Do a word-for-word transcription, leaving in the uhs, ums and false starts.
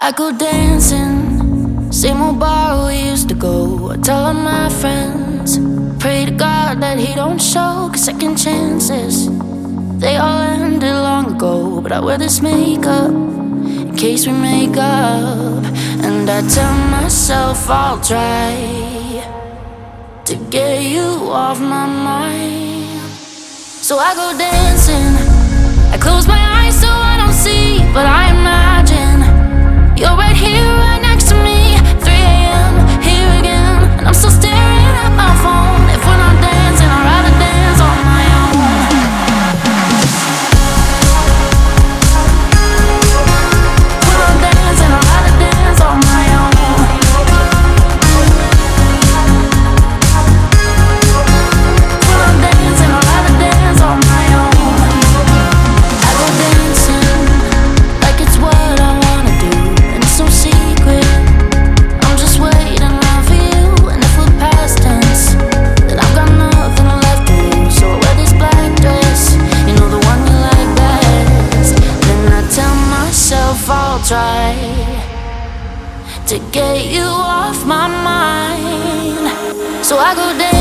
I go dancing, same old bar we used to go. I tell all my friends, pray to God that he don't show. Cause second chances, they all ended long ago. But I wear this makeup in case we make up. And I tell myself I'll try to get you off my mind. So I go dancing, I close my eyes so I don't see, but I imagine you're right here, right next to me. three a m, here again, and I'm still staring at my phone. If we're not dancing, I'd rather dance on my own. If we're not dancing, I'd rather dance on my own. If we're not dancing, I'd rather dance on my own. I go dancing like it's what I wanna do, and it's so secret. I'm just waiting around for you, and if we're past tense, then I've got nothing left to lose. So I wear this black dress, you know, the one you like best. Then I tell myself I'll try to get you off my mind. So I go down